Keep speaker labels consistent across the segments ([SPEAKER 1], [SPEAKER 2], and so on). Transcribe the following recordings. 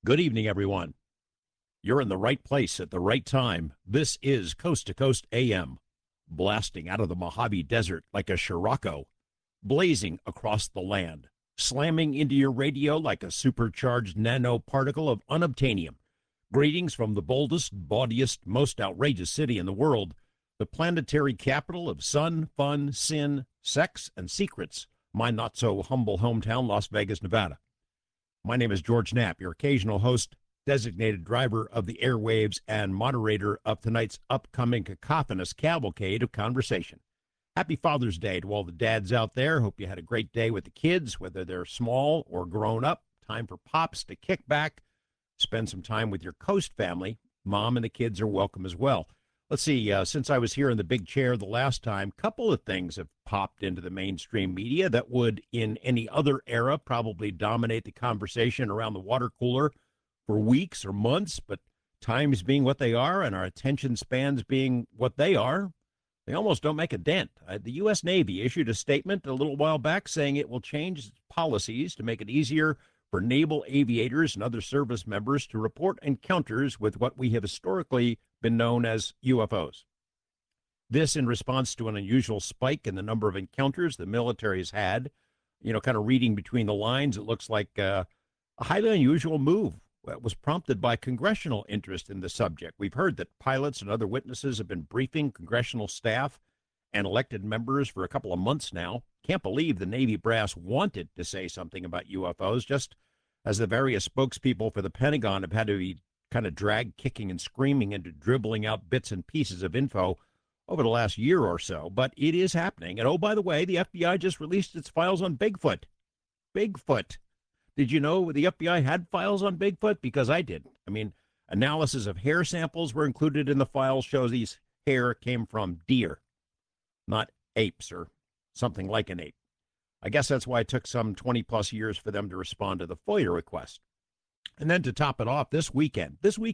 [SPEAKER 1] Good evening, everyone. You're in the right place at the right time. This is Coast to Coast AM, blasting out of the Mojave Desert like a Scirocco, blazing across the land, slamming into your radio like a supercharged nanoparticle of unobtainium. Greetings from the boldest, bawdiest, most outrageous city in the world, the planetary capital of sun, fun, sin, sex, and secrets, my not so humble hometown, Las Vegas, Nevada. My name is George Knapp, your occasional host, designated driver of the airwaves, and moderator of tonight's upcoming cacophonous cavalcade of conversation. Happy Father's Day to all the dads out there. Hope you had a great day with the kids, whether they're small or grown up. Time for pops to kick back, spend some time with your Coast family. Mom and the kids are welcome as well. Let's see, since I was here in the big chair the last time, a couple of things have popped into the mainstream media that would, in any other era, probably dominate the conversation around the water cooler for weeks or months, but times being what they are and our attention spans being what they are, they almost don't make a dent. The U.S. Navy issued a statement a little while back saying it will change its policies to make it easier for naval aviators and other service members to report encounters with what we have historically been known as UFOs. This in response to an unusual spike in the number of encounters the military has had. You know, kind of reading between the lines, it looks like a highly unusual move that was prompted by congressional interest in the subject. We've heard that pilots and other witnesses have been briefing congressional staff and elected members for a couple of months now. Can't believe the Navy brass wanted to say something about UFOs, just as the various spokespeople for the Pentagon have had to be kind of dragged kicking and screaming into dribbling out bits and pieces of info over the last year or so. But it is happening. And oh, by the way, the FBI just released its files on Bigfoot. Bigfoot. Did you know the FBI had files on Bigfoot? Because I didn't. I mean, analysis of hair samples were included in the files, shows these hair came from deer, not apes or something like an ape. I guess that's why it took some 20 plus years for them to respond to the FOIA request. And then to top it off, this weekend,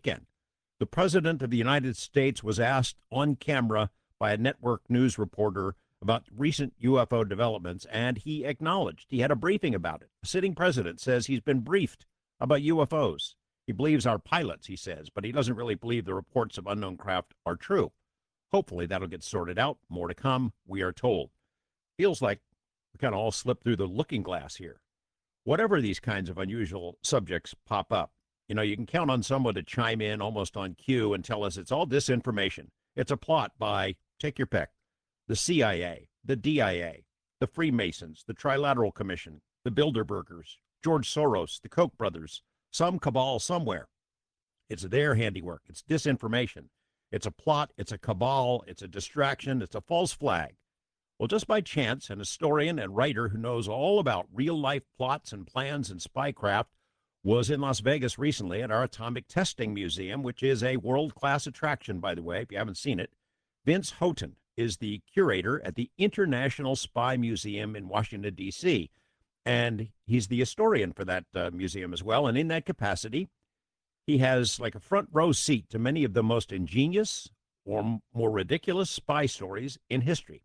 [SPEAKER 1] the President of the United States was asked on camera by a network news reporter about recent UFO developments, and he acknowledged he had a briefing about it. The sitting president says he's been briefed about UFOs. He believes our pilots, he says, but he doesn't really believe the reports of unknown craft are true. Hopefully that'll get sorted out. More to come, we are told. Feels like we kind of all slipped through the looking glass here. Whatever these kinds of unusual subjects pop up, you know, you can count on someone to chime in almost on cue and tell us it's all disinformation. It's a plot by, take your pick, the CIA, the DIA, the Freemasons, the Trilateral Commission, the Bilderbergers, George Soros, the Koch brothers, some cabal somewhere. It's their handiwork. It's disinformation. It's a plot. It's a cabal. It's a distraction. It's a false flag. Well, just by chance, an historian and writer who knows all about real-life plots and plans and spycraft was in Las Vegas recently at our Atomic Testing Museum, which is a world-class attraction, by the way, if you haven't seen it. Vince Houghton is the curator at the International Spy Museum in Washington, D.C., and he's the historian for that museum as well. And in that capacity, he has like a front row seat to many of the most ingenious or more ridiculous spy stories in history.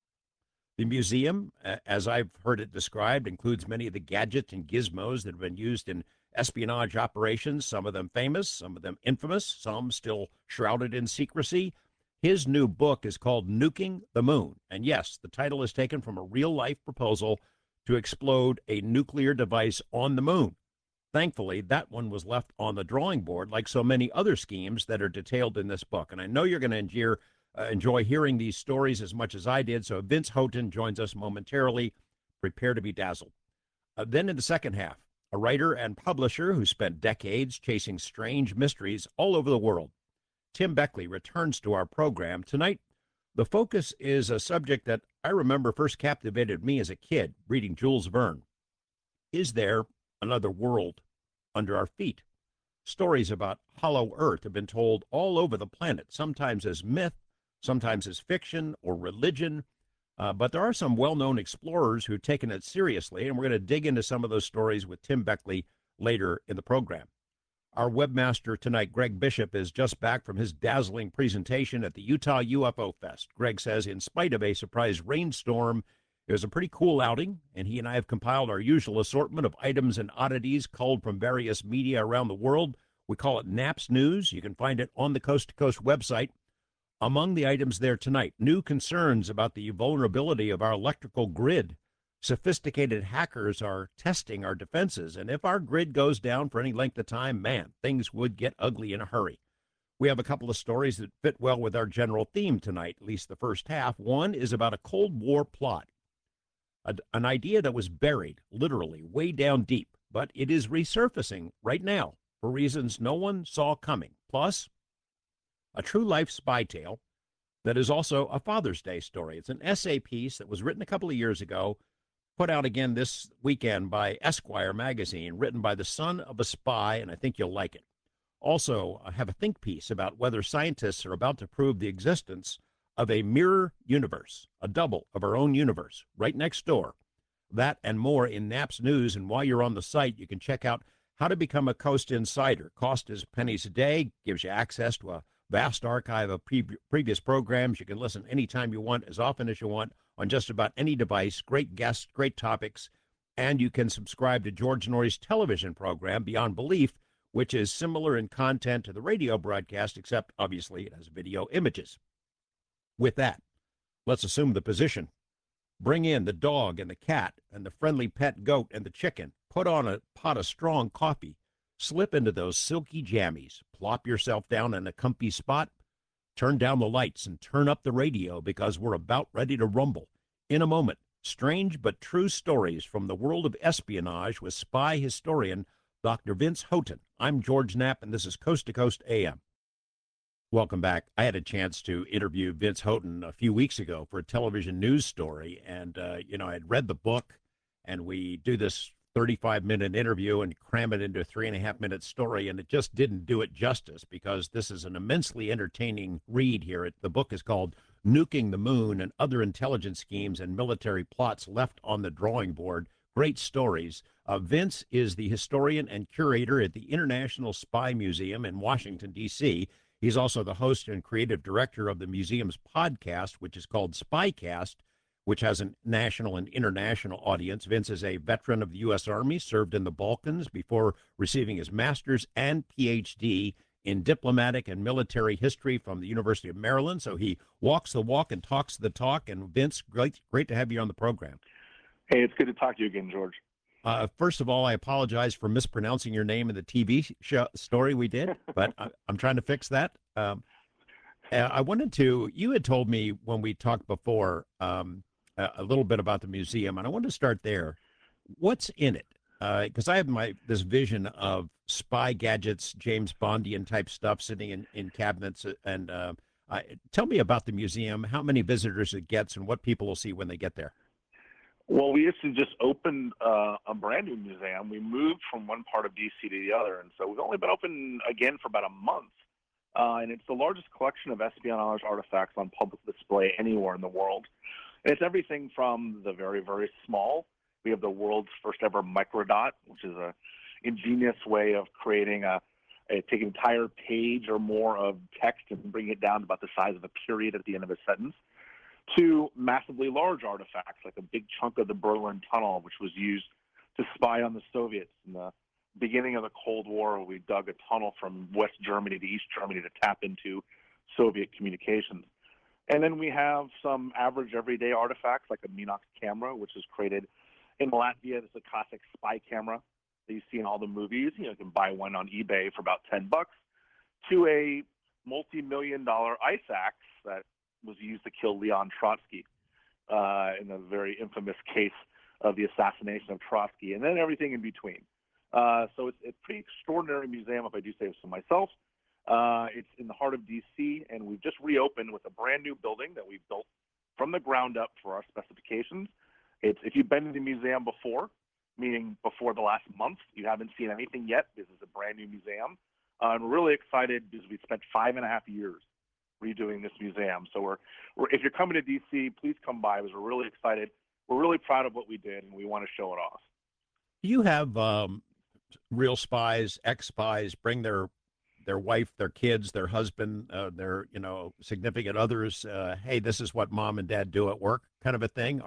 [SPEAKER 1] The museum, as I've heard it described, includes many of the gadgets and gizmos that have been used in espionage operations, some of them famous, some of them infamous, some still shrouded in secrecy. His new book is called Nuking the Moon. And yes, the title is taken from a real-life proposal to explode a nuclear device on the moon. Thankfully, that one was left on the drawing board, like so many other schemes that are detailed in this book. And I know you're going to enjoy hearing these stories as much as I did. So Vince Houghton joins us momentarily. Prepare to be dazzled. Then in the second half, a writer and publisher who spent decades chasing strange mysteries all over the world, Tim Beckley, returns to our program. Tonight, the focus is a subject that I remember first captivated me as a kid, reading Jules Verne. Is there another world under our feet? Stories about Hollow Earth have been told all over the planet, sometimes as myth, sometimes as fiction or religion. But there are some well-known explorers who've taken it seriously, and we're going to dig into some of those stories with Tim Beckley later in the program. Our webmaster tonight, Greg Bishop, is just back from his dazzling presentation at the Utah UFO Fest. Greg says, in spite of a surprise rainstorm It was a pretty cool outing, and he and I have compiled our usual assortment of items and oddities culled from various media around the world. We call it Naps News. You can find it on the Coast to Coast website. Among the items there tonight, new concerns about the vulnerability of our electrical grid. Sophisticated hackers are testing our defenses, and if our grid goes down for any length of time, man, things would get ugly in a hurry. We have a couple of stories that fit well with our general theme tonight, at least the first half. One is about a Cold War plot, an idea that was buried, literally, way down deep, but it is resurfacing right now for reasons no one saw coming. Plus, a true life spy tale that is also a Father's Day story. It's an essay piece that was written a couple of years ago, put out again this weekend by Esquire magazine, written by the son of a spy, and I think you'll like it. Also, I have a think piece about whether scientists are about to prove the existence of a mirror universe, a double of our own universe, right next door. That and more in Naps News. And while you're on the site, you can check out how to become a Coast Insider. Cost is pennies a day, gives you access to a vast archive of previous programs. You can listen anytime you want, as often as you want, on just about any device. Great guests, great topics. And you can subscribe to George Noory's television program, Beyond Belief, which is similar in content to the radio broadcast, except obviously it has video images. With that, let's assume the position. Bring in the dog and the cat and the friendly pet goat and the chicken. Put on a pot of strong coffee. Slip into those silky jammies. Plop yourself down in a comfy spot. Turn down the lights and turn up the radio because we're about ready to rumble. In a moment, strange but true stories from the world of espionage with spy historian Dr. Vince Houghton. I'm George Knapp, and this is Coast to Coast AM. Welcome back. I had a chance to interview Vince Houghton a few weeks ago for a television news story. And, I had read the book, and we do this 35-minute interview and cram it into a 3.5-minute story. And it just didn't do it justice because this is an immensely entertaining read here. The book is called Nuking the Moon and Other Intelligence Schemes and Military Plots Left on the Drawing Board. Great stories. Vince is the historian and curator at the International Spy Museum in Washington, D.C. He's also the host and creative director of the museum's podcast, which is called Spycast, which has a national and international audience. Vince is a veteran of the U.S. Army, served in the Balkans before receiving his master's and Ph.D. in diplomatic and military history from the University of Maryland. So he walks the walk and talks the talk. And Vince, great to have you on the program.
[SPEAKER 2] Hey, it's good to talk to you again, George.
[SPEAKER 1] First of all, I apologize for mispronouncing your name in the TV story we did, but I'm trying to fix that. You had told me when we talked before a little bit about the museum, and I wanted to start there. What's in it? Because I have this vision of spy gadgets, James Bondian type stuff sitting in cabinets. And tell me about the museum, how many visitors it gets, and what people will see when they get there.
[SPEAKER 2] Well, we actually just opened a brand new museum. We moved from one part of D.C. to the other, and so we've only been open again for about a month. And it's the largest collection of espionage artifacts on public display anywhere in the world. And it's everything from the very, very small. We have the world's first ever microdot, which is a ingenious way of creating take an entire page or more of text and bring it down to about the size of a period at the end of a sentence, to massively large artifacts like a big chunk of the Berlin Tunnel, which was used to spy on the Soviets in the beginning of the Cold War. We dug a tunnel from West Germany to East Germany to tap into Soviet communications. And then we have some average everyday artifacts like a Minox camera, which is created in Latvia. It's a classic spy camera that you see in all the movies. You can buy one on eBay for about $10, to a multi-million-dollar ice axe that was used to kill Leon Trotsky in a very infamous case of the assassination of Trotsky, and then everything in between. So it's a pretty extraordinary museum, if I do say so myself. It's in the heart of D.C., and we've just reopened with a brand new building that we've built from the ground up for our specifications. If you've been to the museum before, meaning before the last month, you haven't seen anything yet. This is a brand new museum. I'm really excited because we spent 5.5 years redoing this museum. So if you're coming to DC, please come by because we're really excited. We're really proud of what we did, and we want to show it off.
[SPEAKER 1] Do you have real spies, ex-spies, bring their wife, their kids, their husband, their significant others? Hey, this is what mom and dad do at work, kind of a thing, or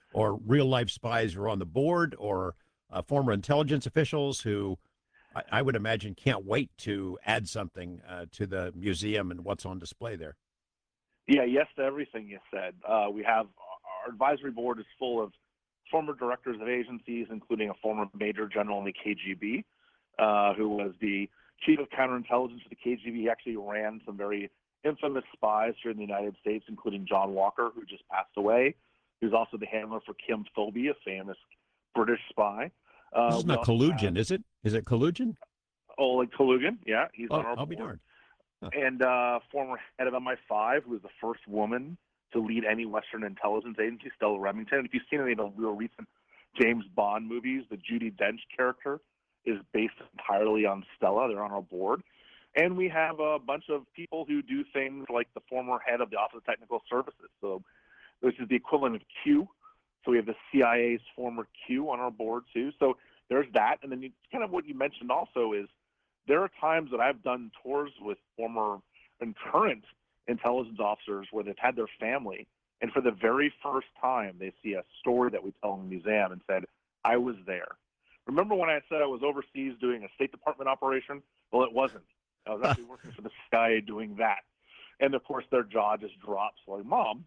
[SPEAKER 1] or real life spies who are on the board, or former intelligence officials who I would imagine can't wait to add something to the museum and what's on display there.
[SPEAKER 2] Yeah, yes to everything you said. We have our advisory board is full of former directors of agencies, including a former major general in the KGB, who was the chief of counterintelligence for the KGB. He actually ran some very infamous spies here in the United States, including John Walker, who just passed away. He was also the handler for Kim Philby, a famous British spy.
[SPEAKER 1] This is not Kalugin, is it? Is it Kalugin?
[SPEAKER 2] Oleg Kalugin, yeah, he's on
[SPEAKER 1] Oh,
[SPEAKER 2] our
[SPEAKER 1] I'll
[SPEAKER 2] board.
[SPEAKER 1] be darned. Huh.
[SPEAKER 2] And former head of MI5, who was the first woman to lead any Western intelligence agency, Stella Remington. If you've seen any of the real recent James Bond movies, the Judi Dench character is based entirely on Stella. They're on our board. And we have a bunch of people who do things like the former head of the Office of Technical Services. So this is the equivalent of Q. So we have the CIA's former Q on our board too. So there's that. And then kind of what you mentioned also is there are times that I've done tours with former and current intelligence officers where they've had their family, and for the very first time they see a story that we tell in the museum and said, I was there. Remember when I said I was overseas doing a State Department operation? Well, it wasn't. I was actually working for the CIA doing that. And of course their jaw just drops like, Mom,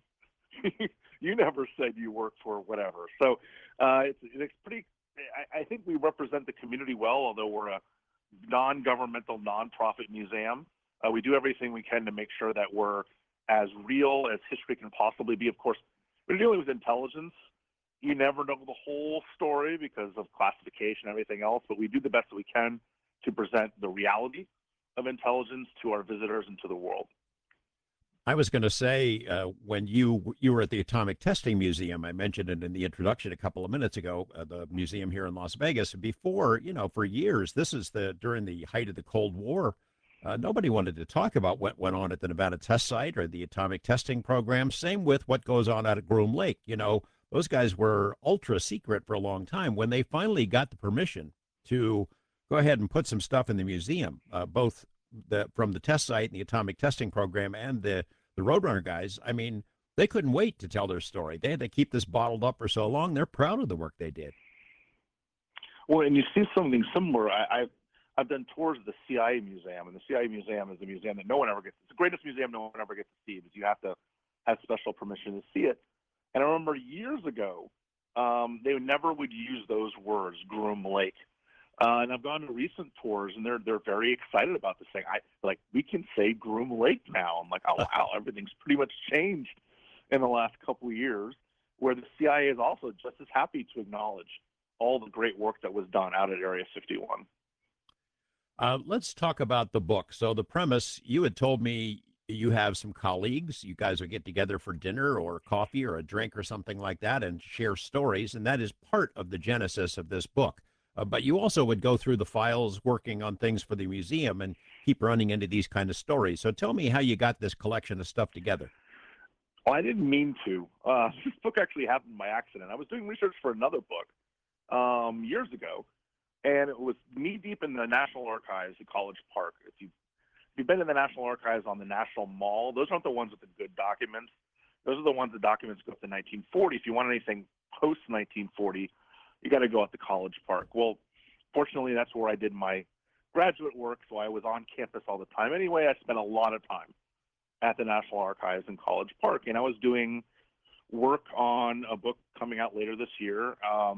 [SPEAKER 2] you never said you worked for whatever. So it's pretty, I think we represent the community well, although we're a non-governmental, non-profit museum. We do everything we can to make sure that we're as real as history can possibly be. Of course, we're dealing with intelligence. You never know the whole story because of classification and everything else, but we do the best that we can to present the reality of intelligence to our visitors and to the world.
[SPEAKER 1] I was going to say when you were at the Atomic Testing Museum, I mentioned it in the introduction a couple of minutes ago, the museum here in Las Vegas. Before, for years, this is during the height of the Cold War. Nobody wanted to talk about what went on at the Nevada test site or the atomic testing program. Same with what goes on out at Groom Lake. Those guys were ultra secret for a long time. When they finally got the permission to go ahead and put some stuff in the museum, both from the test site and the atomic testing program and the Roadrunner guys, I mean, they couldn't wait to tell their story. They had to keep this bottled up for so long. They're proud of the work they did.
[SPEAKER 2] Well, and you see something similar. I've done tours of the CIA Museum, and the CIA Museum is a museum that no one ever gets. It's the greatest museum no one ever gets to see because you have to have special permission to see it. And I remember years ago, they never would use those words, Groom Lake. And I've gone to recent tours, and they're very excited about this thing. We can say Groom Lake now. I'm like, oh wow, everything's pretty much changed in the last couple of years. Where the CIA is also just as happy to acknowledge all the great work that was done out at Area 51.
[SPEAKER 1] Let's talk about the book. So the premise, you had told me you have some colleagues. You guys would get together for dinner or coffee or a drink or something like that and share stories, and that is part of the genesis of this book. But you also would go through the files working on things for the museum and keep running into these kind of stories. So tell me how you got this collection of stuff together.
[SPEAKER 2] Well, I didn't mean to. This book actually happened by accident. I was doing research for another book years ago, and it was knee-deep in the National Archives at College Park. If you've been in the National Archives on the National Mall, those aren't the ones with the good documents. Those are the ones that documents go up to 1940. If you want anything post-1940, you got to go out to College Park. Well, fortunately, that's where I did my graduate work, so I was on campus all the time. Anyway, I spent a lot of time at the National Archives in College Park, and I was doing work on a book coming out later this year,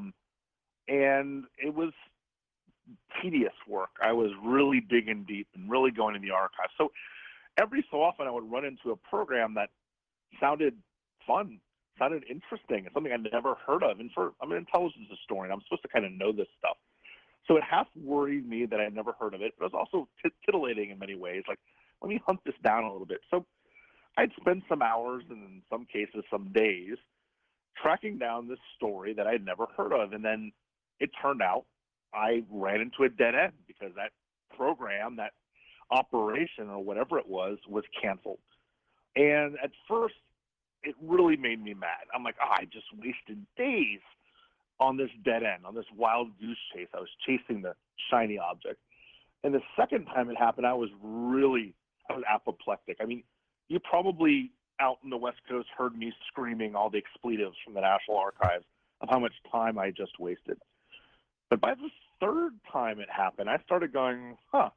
[SPEAKER 2] and it was tedious work. I was really digging deep and really going in the archives. So every so often I would run into a program that sounded fun, sounded interesting, and something I'd never heard of. And I'm an intelligence historian. I'm supposed to kind of know this stuff. So it half worried me that I'd never heard of it, but it was also titillating in many ways. Like, let me hunt this down a little bit. So I'd spend some hours and in some cases some days tracking down this story that I'd never heard of. And then it turned out I ran into a dead end because that program, that operation or whatever it was canceled. And at first, it really made me mad. I'm like, I just wasted days on this dead end, on this wild goose chase. I was chasing the shiny object. And the second time it happened, I was apoplectic. I mean, you probably out in the West Coast heard me screaming all the expletives from the National Archives of how much time I just wasted. But by the third time it happened, I started going,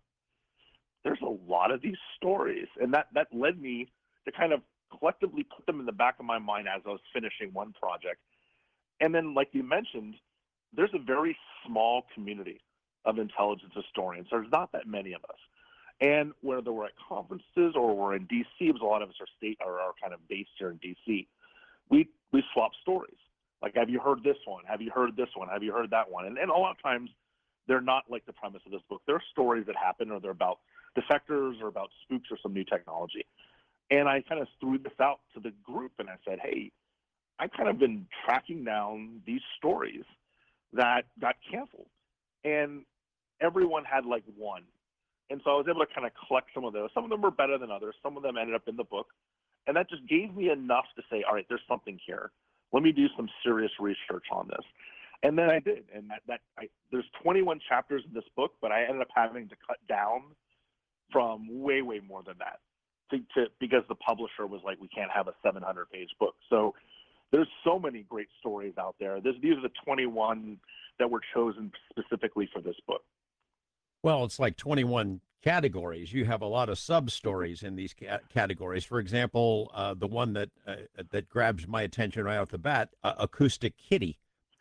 [SPEAKER 2] there's a lot of these stories. And that led me to kind of collectively put them in the back of my mind as I was finishing one project. And then, like you mentioned, there's a very small community of intelligence historians. There's not that many of us. And whether we're at conferences or we're in D.C., because a lot of us are kind of based here in D.C., we swap stories. Like, have you heard this one? Have you heard this one? Have you heard that one? And a lot of times they're not like the premise of this book. They're stories that happen, or they're about defectors or about spooks or some new technology. And I kind of threw this out to the group and I said, hey, I've kind of been tracking down these stories that got canceled. And everyone had like one. And so I was able to kind of collect some of those. Some of them were better than others. Some of them ended up in the book. And that just gave me enough to say, all right, there's something here. Let me do some serious research on this. And then I did. And there's 21 chapters in this book, but I ended up having to cut down from way, way more than that because the publisher was like, we can't have a 700-page book. So there's so many great stories out there. These are the 21 that were chosen specifically for this book.
[SPEAKER 1] Well, it's like 21 categories. You have a lot of sub-stories in these categories. For example, the one that grabs my attention right off the bat, Acoustic Kitty.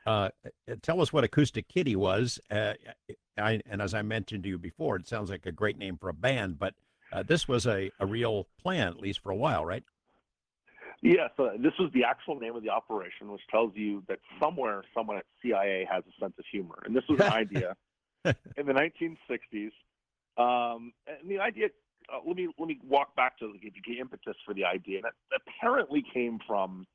[SPEAKER 1] Tell us what Acoustic Kitty was. And as I mentioned to you before, it sounds like a great name for a band, but this was a real plan, at least for a while, right?
[SPEAKER 2] Yeah, so this was the actual name of the operation, which tells you that somewhere someone at CIA has a sense of humor. And this was an idea in the 1960s. And the idea, let me walk back to the impetus for the idea. And it apparently came from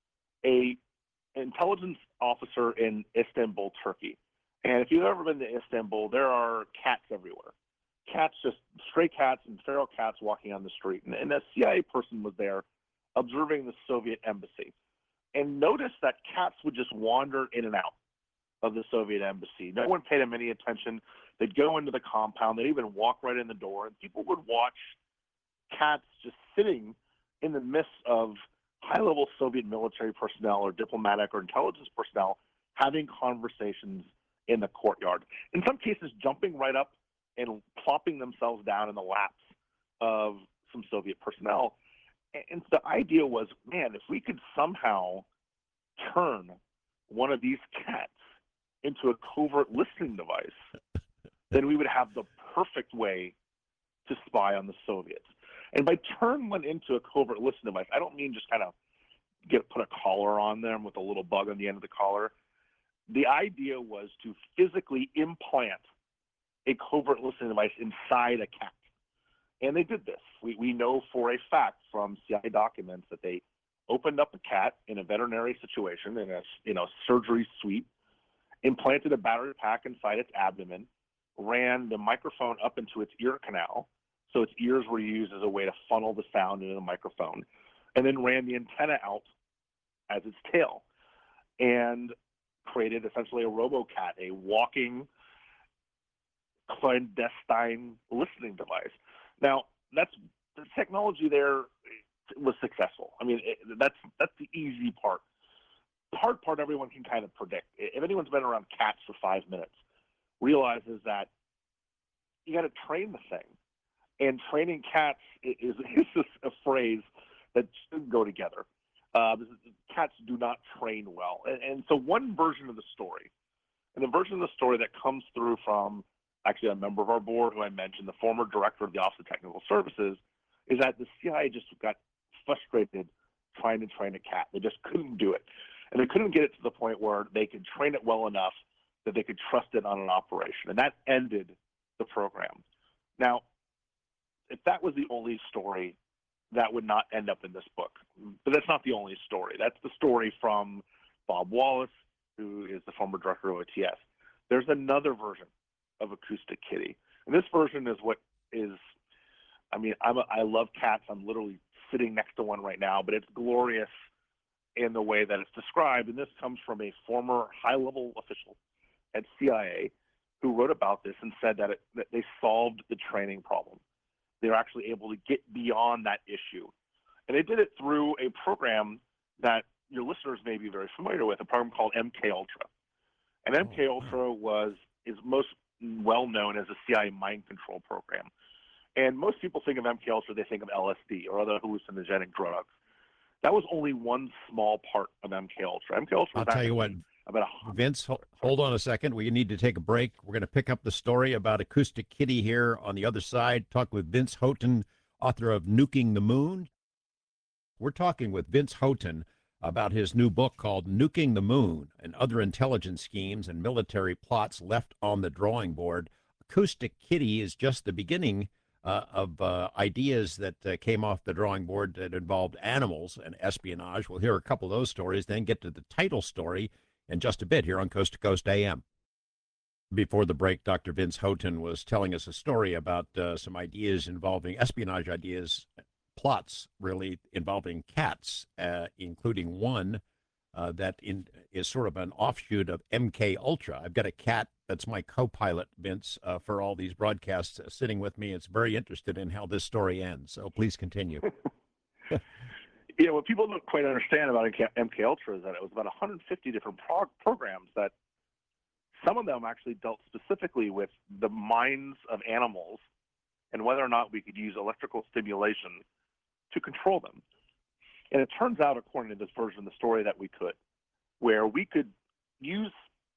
[SPEAKER 2] an intelligence officer in Istanbul, Turkey. And if you've ever been to Istanbul, there are cats everywhere. Cats, just stray cats and feral cats walking on the street. And a CIA person was there observing the Soviet embassy and noticed that cats would just wander in and out of the Soviet embassy. No one paid them any attention. They'd go into the compound. They'd even walk right in the door, and people would watch cats just sitting in the midst of high-level Soviet military personnel or diplomatic or intelligence personnel having conversations in the courtyard. In some cases, jumping right up and plopping themselves down in the laps of some Soviet personnel. And the idea was, man, if we could somehow turn one of these cats into a covert listening device, then we would have the perfect way to spy on the Soviets. And by turn one into a covert listening device, I don't mean just kind of put a collar on them with a little bug on the end of the collar. The idea was to physically implant a covert listening device inside a cat. And they did this. We know for a fact from CIA documents that they opened up a cat in a veterinary situation in a surgery suite, implanted a battery pack inside its abdomen, ran the microphone up into its ear canal, so its ears were used as a way to funnel the sound into the microphone, and then ran the antenna out as its tail, and created essentially a RoboCat, a walking clandestine listening device. Now, the technology there was successful. I mean, that's the easy part. The hard part everyone can kind of predict. If anyone's been around cats for 5 minutes, realizes that you got to train the thing. And training cats is just a phrase that should go together. Cats do not train well. And so one version of the story, and the version of the story that comes through from actually a member of our board who I mentioned, the former director of the Office of Technical Services, is that the CIA just got frustrated trying to train a cat. They just couldn't do it. And they couldn't get it to the point where they could train it well enough that they could trust it on an operation. And that ended the program. Now, if that was the only story, that would not end up in this book. But that's not the only story. That's the story from Bob Wallace, who is the former director of OTS. There's another version of Acoustic Kitty. And this version is what is, I mean, I love cats. I'm literally sitting next to one right now, but it's glorious in the way that it's described. And this comes from a former high-level official at CIA who wrote about this and said that they solved the training problem. They're actually able to get beyond that issue. And they did it through a program that your listeners may be very familiar with, a program called MK Ultra. And
[SPEAKER 1] Oh,
[SPEAKER 2] MK
[SPEAKER 1] wow.
[SPEAKER 2] Ultra is most well known as a CIA mind control program. And most people think of MK Ultra, they think of LSD or other hallucinogenic drugs. That was only one small part of MK Ultra. MK Ultra
[SPEAKER 1] I'll
[SPEAKER 2] was
[SPEAKER 1] tell you what,
[SPEAKER 2] actually about
[SPEAKER 1] Vince,
[SPEAKER 2] sorry.
[SPEAKER 1] hold on a second. We need to take a break. We're going to pick up the story about Acoustic Kitty here on the other side. Talk with Vince Houghton, author of Nuking the Moon. We're talking with Vince Houghton about his new book called Nuking the Moon and Other Intelligence Schemes and Military Plots Left on the Drawing Board. Acoustic Kitty is just the beginning of ideas that came off the drawing board that involved animals and espionage. We'll hear a couple of those stories, then get to the title story in just a bit here on Coast to Coast AM. Before the break, Dr. Vince Houghton was telling us a story about some ideas involving espionage ideas, plots really involving cats, including one is sort of an offshoot of MK Ultra. I've got a cat that's my co-pilot, Vince, for all these broadcasts sitting with me. It's very interested in how this story ends. So please continue.
[SPEAKER 2] Yeah, what people don't quite understand about MK Ultra is that it was about 150 different programs that some of them actually dealt specifically with the minds of animals and whether or not we could use electrical stimulation to control them. And it turns out, according to this version of the story, that we could, where we could use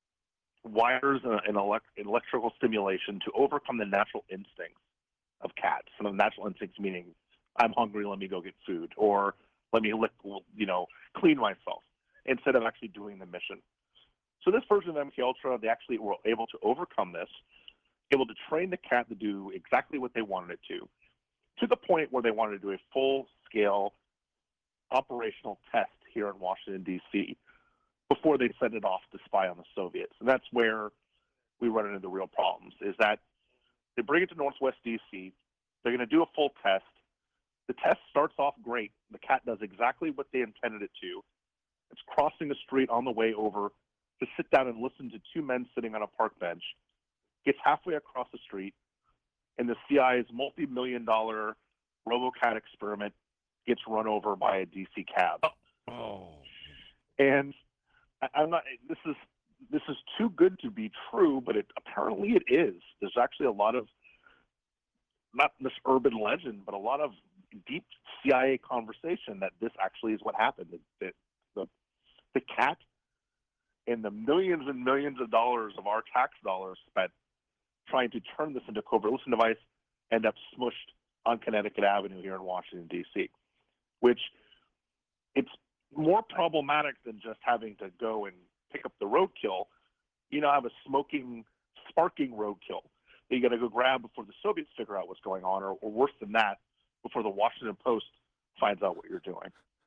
[SPEAKER 2] wires and electrical stimulation to overcome the natural instincts of cats. And the natural instincts meaning, I'm hungry, let me go get food, or let me clean myself, instead of actually doing the mission. So this version of MK Ultra, they actually were able to overcome this, able to train the cat to do exactly what they wanted it to the point where they wanted to do a full-scale operational test here in Washington, D.C., before they send it off to spy on the Soviets. And that's where we run into the real problems, is that they bring it to Northwest D.C., they're going to do a full test. The test starts off great. The cat does exactly what they intended it to. It's crossing the street on the way over to sit down and listen to two men sitting on a park bench, gets halfway across the street, and the CIA's multi-million-dollar RoboCat experiment gets run over by a DC cab.
[SPEAKER 1] Oh.
[SPEAKER 2] And I'm not. This is too good to be true, but apparently it is. There's actually a lot of, not this urban legend, but a lot of deep CIA conversation that this actually is what happened. The cat and the millions and millions of dollars of our tax dollars spent trying to turn this into a covert listening device end up smushed on Connecticut Avenue here in Washington, D.C., which it's more problematic than just having to go and pick up the roadkill. You now have a sparking roadkill that you got to go grab before the Soviets figure out what's going on, or worse than that, before the Washington Post finds out what you're doing.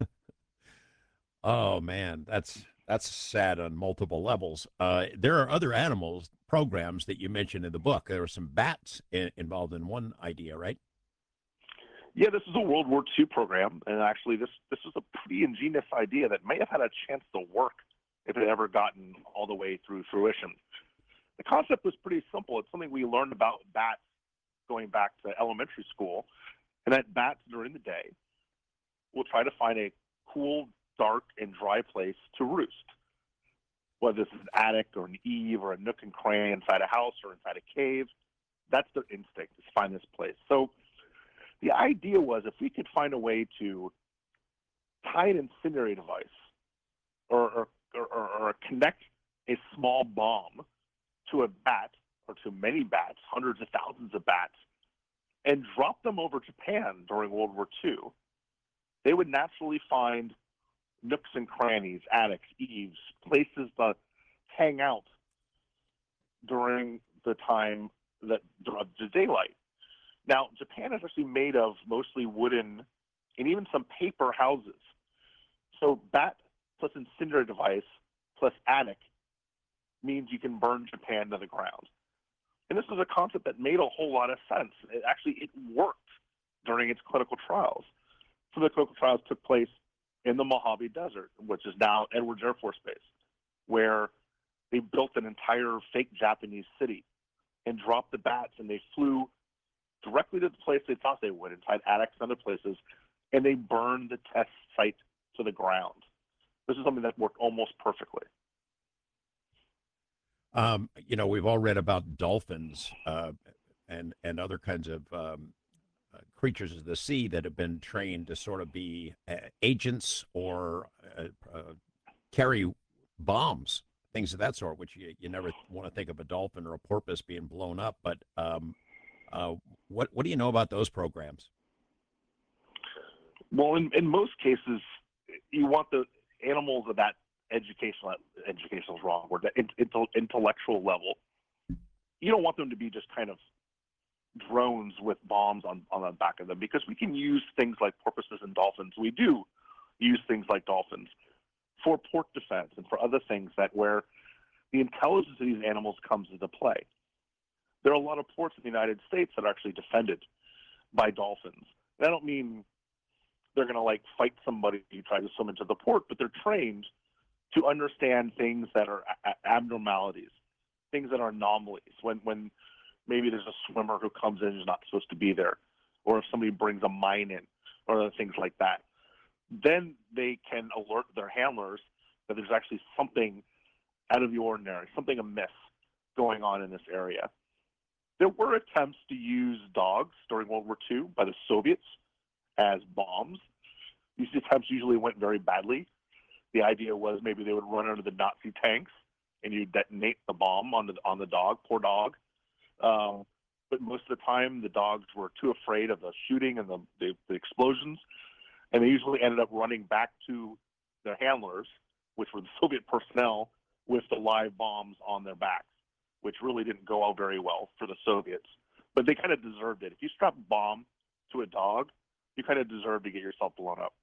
[SPEAKER 1] Oh man, that's sad on multiple levels. There are other animals programs that you mentioned in the book. There were some bats involved in one idea, right?
[SPEAKER 2] Yeah, this is a World War II program, and actually this was a pretty ingenious idea that may have had a chance to work if it had ever gotten all the way through fruition. The concept was pretty simple. It's something we learned about bats going back to elementary school, and that bats during the day will try to find a cool, dark, and dry place to roost. Whether this is an attic or an eave or a nook and cranny inside a house or inside a cave, that's their instinct, is find this place. So the idea was, if we could find a way to tie an incendiary device or connect a small bomb to a bat or to many bats, hundreds of thousands of bats, and drop them over Japan during World War II, they would naturally find nooks and crannies, attics, eaves, places to hang out during the time of the daylight. Now, Japan is actually made of mostly wooden and even some paper houses. So bat plus incendiary device plus attic means you can burn Japan to the ground. And this is a concept that made a whole lot of sense. It worked during its clinical trials. So the clinical trials took place in the Mojave Desert, which is now Edwards Air Force Base, where they built an entire fake Japanese city and dropped the bats, and they flew directly to the place they thought they would, inside attics and other places, and they burned the test site to the ground. This is something that worked almost perfectly.
[SPEAKER 1] We've all read about dolphins and other kinds of creatures of the sea that have been trained to sort of be agents or carry bombs, things of that sort, which you never want to think of a dolphin or a porpoise being blown up. But what do you know about those programs?
[SPEAKER 2] Well, in most cases, you want the animals of that educational is wrong word, that intellectual level. You don't want them to be just kind of drones with bombs on the back of them, because we can use things like porpoises and dolphins. We do use things like dolphins for port defense and for other things that where the intelligence of these animals comes into play. There are a lot of ports in the United States that are actually defended by dolphins. And I don't mean they're going to like fight somebody who tries to swim into the port, but they're trained to understand things that are abnormalities, things that are anomalies. When maybe there's a swimmer who comes in who's not supposed to be there, or if somebody brings a mine in, or other things like that, then they can alert their handlers that there's actually something out of the ordinary, something amiss going on in this area. There were attempts to use dogs during World War II by the Soviets as bombs. These attempts usually went very badly. The idea was maybe they would run under the Nazi tanks and you detonate the bomb on the dog, poor dog. But most of the time, the dogs were too afraid of the shooting and the explosions, and they usually ended up running back to their handlers, which were the Soviet personnel, with the live bombs on their backs, which really didn't go out very well for the Soviets. But they kind of deserved it. If you strap a bomb to a dog, you kind of deserve to get yourself blown up.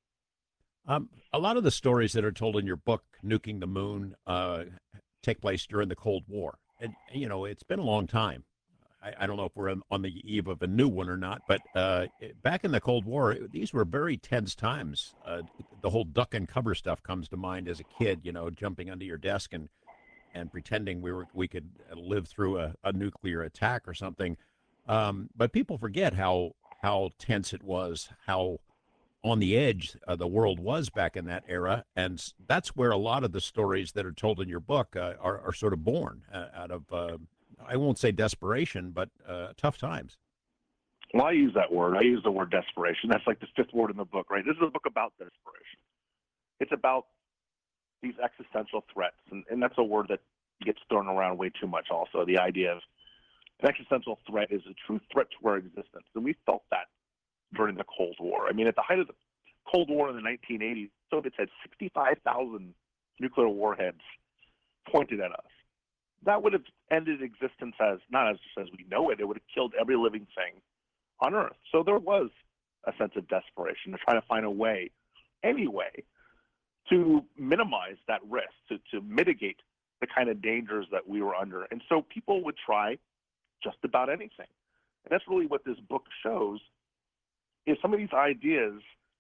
[SPEAKER 1] A lot of the stories that are told in your book, Nuking the Moon, take place during the Cold War. And, it's been a long time. I don't know if we're on the eve of a new one or not, but back in the Cold War, these were very tense times. The whole duck and cover stuff comes to mind as a kid, jumping under your desk and pretending we could live through a nuclear attack or something. But people forget how tense it was, how on the edge the world was back in that era, and that's where a lot of the stories that are told in your book are sort of born out of I won't say desperation, but tough times.
[SPEAKER 2] Well, I use that word. I use the word desperation. That's like the fifth word in the book, right? This is a book about desperation. It's about these existential threats, and that's a word that gets thrown around way too much. Also, the idea of an existential threat is a true threat to our existence, and we felt that during the Cold War. I mean, at the height of the Cold War in the 1980s, Soviets had 65,000 nuclear warheads pointed at us. That would have ended existence as not as we know it. It would have killed every living thing on Earth. So there was a sense of desperation to try to find a way, any way, to minimize that risk, to mitigate the kind of dangers that we were under. And so people would try just about anything. And that's really what this book shows, is some of these ideas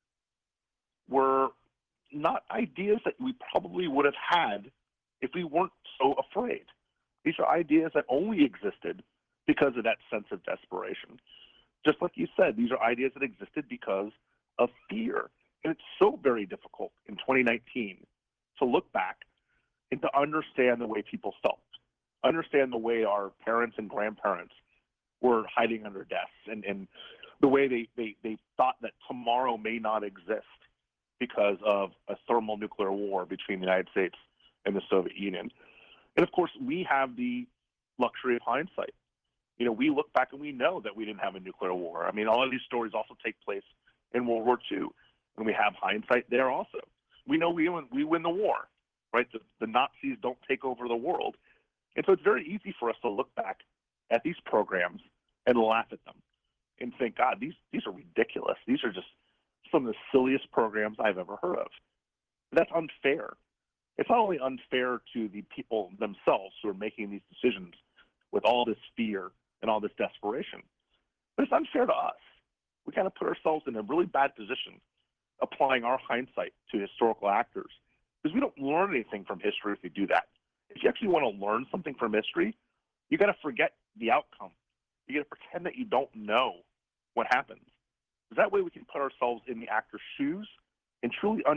[SPEAKER 2] were not ideas that we probably would have had if we weren't so afraid. These are ideas that only existed because of that sense of desperation. Just like you said, these are ideas that existed because of fear. And it's so very difficult in 2019 to look back and to understand the way people felt, understand the way our parents and grandparents were hiding under desks, and the way they thought that tomorrow may not exist because of a thermonuclear war between the United States and the Soviet Union. And of course, we have the luxury of hindsight. We look back and we know that we didn't have a nuclear war. I mean, all of these stories also take place in World War II, and we have hindsight there also. We know we win the war, right? The Nazis don't take over the world. And so it's very easy for us to look back at these programs and laugh at them and think, God, these are ridiculous. These are just some of the silliest programs I've ever heard of. That's unfair. It's not only unfair to the people themselves who are making these decisions with all this fear and all this desperation, but it's unfair to us. We kind of put ourselves in a really bad position applying our hindsight to historical actors, because we don't learn anything from history if we do that. If you actually want to learn something from history, you got to forget the outcome. You got to pretend that you don't know what happens. Because that way we can put ourselves in the actor's shoes and truly understand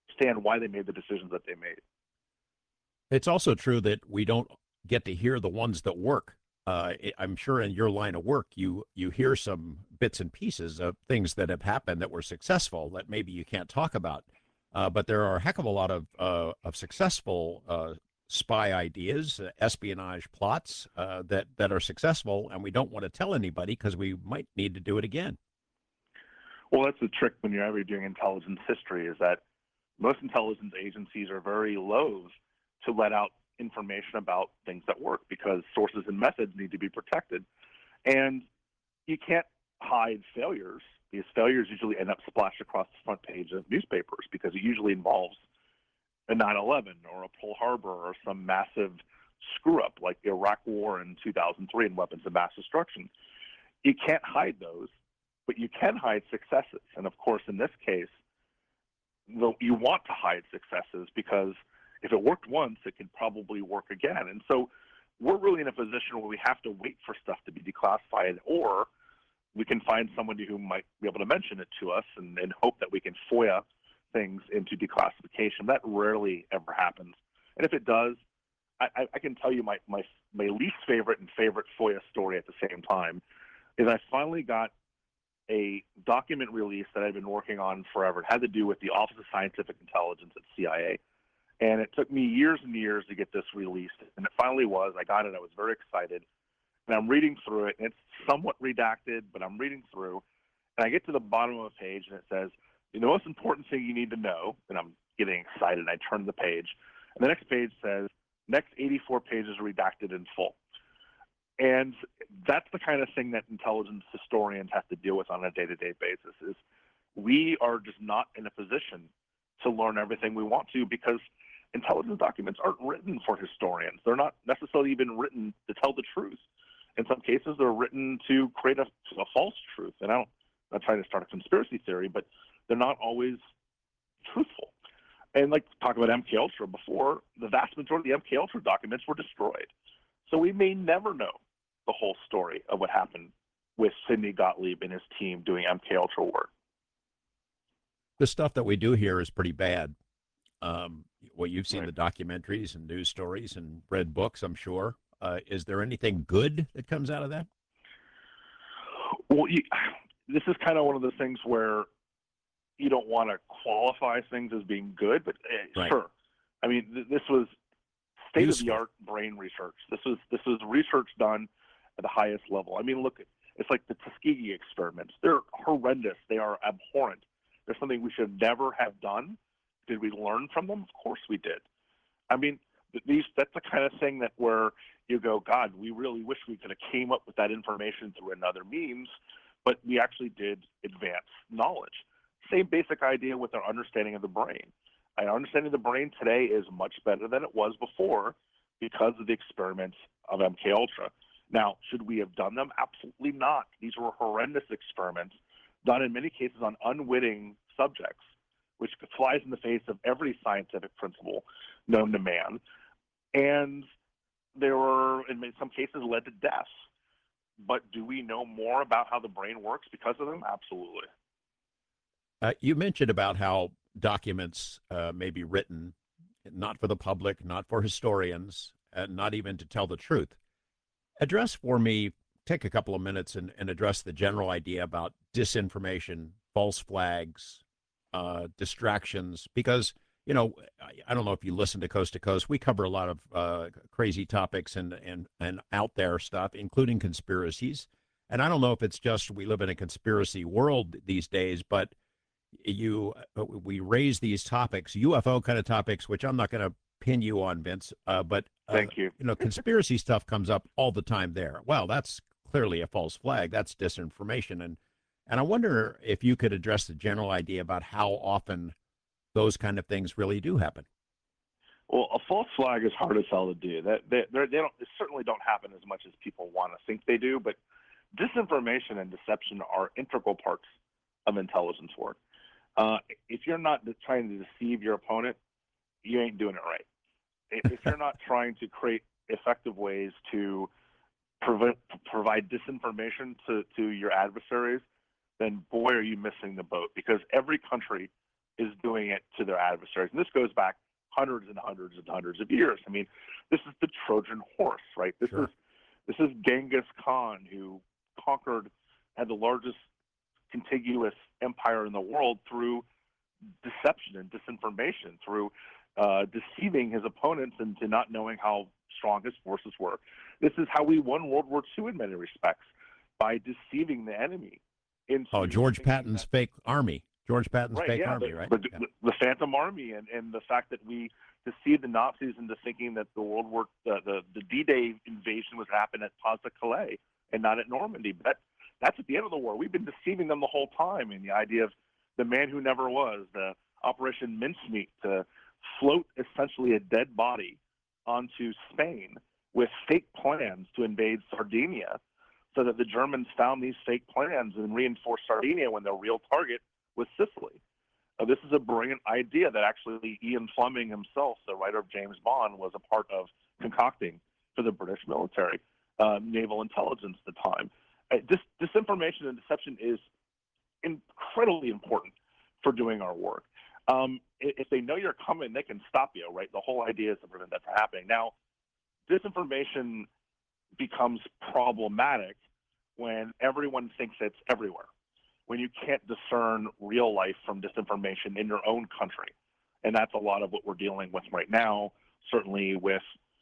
[SPEAKER 2] understand why they made the decisions that they made.
[SPEAKER 1] It's also true that we don't get to hear the ones that work. I'm sure in your line of work, you hear some bits and pieces of things that have happened that were successful that maybe you can't talk about. But there are a heck of a lot of successful spy ideas, espionage plots that are successful, and we don't want to tell anybody because we might need to do it again.
[SPEAKER 2] Well, that's the trick when you're ever doing intelligence history, is that most intelligence agencies are very loath to let out information about things that work because sources and methods need to be protected. And you can't hide failures because failures usually end up splashed across the front page of newspapers because it usually involves a 9/11 or a Pearl Harbor or some massive screw up like the Iraq War in 2003 and weapons of mass destruction. You can't hide those, but you can hide successes. And of course, in this case, you want to hide successes because if it worked once, it could probably work again. And so we're really in a position where we have to wait for stuff to be declassified, or we can find somebody who might be able to mention it to us and hope that we can FOIA things into declassification. That rarely ever happens. And if it does, I can tell you my least favorite and favorite FOIA story at the same time is I finally got a document release that I've been working on forever. It had to do with the Office of Scientific Intelligence at CIA. And it took me years and years to get this released. And it finally was. I got it. I was very excited. And I'm reading through it. And it's somewhat redacted, but I'm reading through. And I get to the bottom of a page, and it says, the most important thing you need to know, and I'm getting excited. I turn the page. And the next page says, next 84 pages are redacted in full. And that's the kind of thing that intelligence historians have to deal with on a day-to-day basis is we are just not in a position to learn everything we want to because intelligence documents aren't written for historians. They're not necessarily even written to tell the truth. In some cases, they're written to create a false truth. And I'm not trying to start a conspiracy theory, but they're not always truthful. And like talk about MK Ultra before, the vast majority of the MK Ultra documents were destroyed. So we may never know the whole story of what happened with Sidney Gottlieb and his team doing MK Ultra work.
[SPEAKER 1] The stuff that we do here is pretty bad. Well, you've seen
[SPEAKER 2] Right.
[SPEAKER 1] the documentaries and news stories and read books, I'm sure. Is there anything good that comes out of that?
[SPEAKER 2] Well, this is kind of one of the things where you don't want to qualify things as being good, but
[SPEAKER 1] Right.
[SPEAKER 2] sure. I mean, this was state of the
[SPEAKER 1] Useful.
[SPEAKER 2] art brain research. This was research done at the highest level. I mean, look, it's like the Tuskegee experiments. They're horrendous. They are abhorrent. They're something we should never have done. Did we learn from them? Of course we did. I mean, that's the kind of thing that where you go, God, we really wish we could have came up with that information through another means, but we actually did advance knowledge. Same basic idea with our understanding of the brain. Our understanding of the brain today is much better than it was before because of the experiments of MK Ultra. Now, should we have done them? Absolutely not. These were horrendous experiments done in many cases on unwitting subjects, which flies in the face of every scientific principle known to man. And there were, in some cases, led to deaths. But do we know more about how the brain works because of them? Absolutely.
[SPEAKER 1] You mentioned about how documents may be written not for the public, not for historians, and not even to tell the truth. Address for me, take a couple of minutes and address the general idea about disinformation, false flags, distractions, because, I don't know if you listen to Coast to Coast. We cover a lot of crazy topics and out there stuff, including conspiracies. And I don't know if it's just we live in a conspiracy world these days, but we raise these topics, UFO kind of topics, which I'm not going to pin you on, Vince, but
[SPEAKER 2] Thank you.
[SPEAKER 1] conspiracy stuff comes up all the time there. Well, that's clearly a false flag. That's disinformation, and I wonder if you could address the general idea about how often those kind of things really do happen.
[SPEAKER 2] Well, a false flag is hard as hell to do. They certainly don't happen as much as people want to think they do. But disinformation and deception are integral parts of intelligence work. If you're not trying to deceive your opponent, you ain't doing it right. If you're not trying to create effective ways to provide disinformation to your adversaries, then boy, are you missing the boat. Because every country is doing it to their adversaries. And this goes back hundreds and hundreds and hundreds of years. I mean, this is the Trojan horse, right? This is Genghis Khan, who conquered, had the largest contiguous empire in the world through deception and disinformation, through deceiving his opponents into not knowing how strong his forces were. This is how we won World War II in many respects, by deceiving the enemy.
[SPEAKER 1] George Patton's fake army. George Patton's fake army, right?
[SPEAKER 2] The Phantom Army, and the fact that we deceived the Nazis into thinking that the D-Day invasion was happening at Pas-de-Calais and not at Normandy. But that's at the end of the war. We've been deceiving them the whole time, and the idea of the man who never was, the Operation Mincemeat, to float essentially a dead body onto Spain with fake plans to invade Sardinia, so that the Germans found these fake plans and reinforced Sardinia when their real target was Sicily. This is a brilliant idea that actually Ian Fleming himself, the writer of James Bond, was a part of concocting for the British military, naval intelligence at the time. Disinformation and deception is incredibly important for doing our work. If they know you're coming, they can stop you, right? The whole idea is to prevent that from happening. Now, disinformation becomes problematic when everyone thinks it's everywhere, when you can't discern real life from disinformation in your own country. And that's a lot of what we're dealing with right now, certainly with,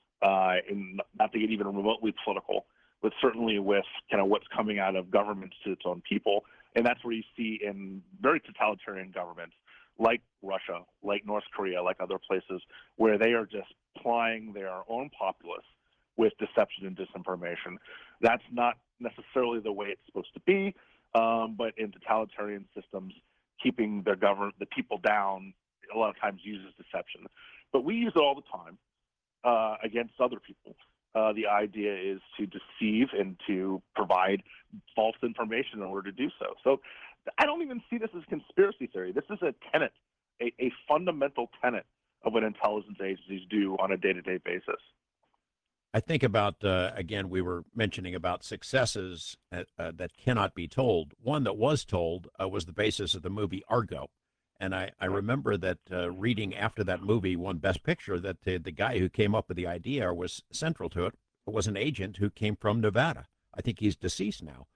[SPEAKER 2] not to get even remotely political, but certainly with kind of what's coming out of governments to its own people. And that's where you see in very totalitarian governments like Russia, like North Korea, like other places, where they are just plying their own populace with deception and disinformation. That's not necessarily the way it's supposed to be, but in totalitarian systems, keeping the people down a lot of times uses deception. But we use it all the time against other people. The idea is to deceive and to provide false information in order to do so. So I don't even see this as conspiracy theory. This is a tenet, a fundamental tenet of what intelligence agencies do on a day-to-day basis.
[SPEAKER 1] I think about, again, we were mentioning about successes that cannot be told. One that was told was the basis of the movie Argo. And I remember that reading after that movie won Best Picture, that the guy who came up with the idea, or was central to it, was an agent who came from Nevada. I think he's deceased now.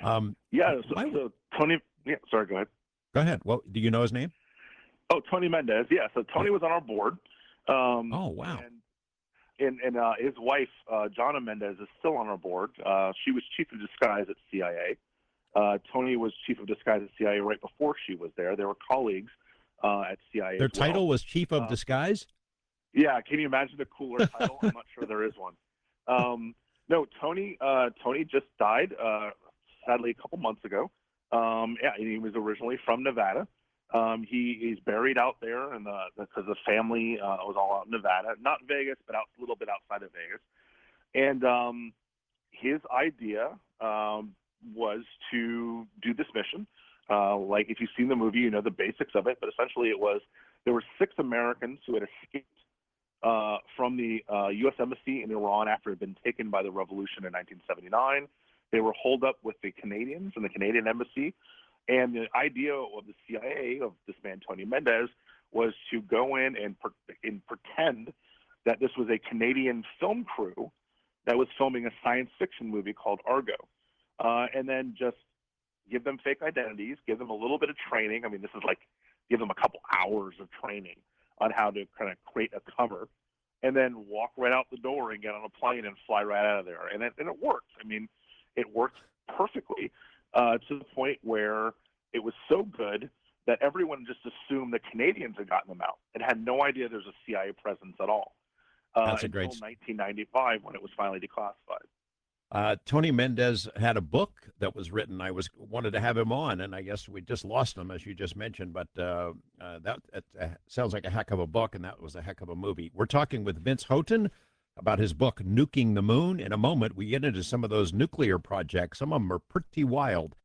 [SPEAKER 2] So Tony, sorry, go ahead.
[SPEAKER 1] Go ahead. Well, do you know his name?
[SPEAKER 2] Oh, Tony Mendez. Yeah, so Tony was on our board.
[SPEAKER 1] Oh, wow.
[SPEAKER 2] And his wife, Jonna Mendez, is still on our board. She was chief of disguise at CIA. Tony was chief of disguise at CIA right before she was there. They were colleagues at CIA.
[SPEAKER 1] Their title was chief of disguise?
[SPEAKER 2] Yeah, can you imagine a cooler title? I'm not sure there is one. No, Tony just died, sadly, a couple months ago. He was originally from Nevada. He's buried out there, because the family was all out in Nevada, not Vegas, but a little bit outside of Vegas. And his idea was to do this mission. Like, if you've seen the movie, you know the basics of it. But essentially, there were 6 Americans who had escaped from the U.S. Embassy in Iran after it had been taken by the revolution in 1979. They were holed up with the Canadians in the Canadian Embassy. And the idea of the CIA, of this man, Tony Mendez, was to go in and pretend that this was a Canadian film crew that was filming a science fiction movie called Argo. And then just give them fake identities, give them a little bit of training. I mean, this is like, give them a couple hours of training on how to kind of create a cover, and then walk right out the door and get on a plane and fly right out of there. And it worked. I mean, it worked perfectly. To the point where it was so good that everyone just assumed the Canadians had gotten them out and had no idea there's a CIA presence at all.
[SPEAKER 1] That's a
[SPEAKER 2] until
[SPEAKER 1] great
[SPEAKER 2] 1995, when it was finally declassified.
[SPEAKER 1] Tony Mendez had a book that was written. I wanted to have him on, and I guess we just lost him, as you just mentioned. But that sounds like a heck of a book, and that was a heck of a movie. We're talking with Vince Houghton about his book, Nuking the Moon. In a moment, we get into some of those nuclear projects. Some of them are pretty wild.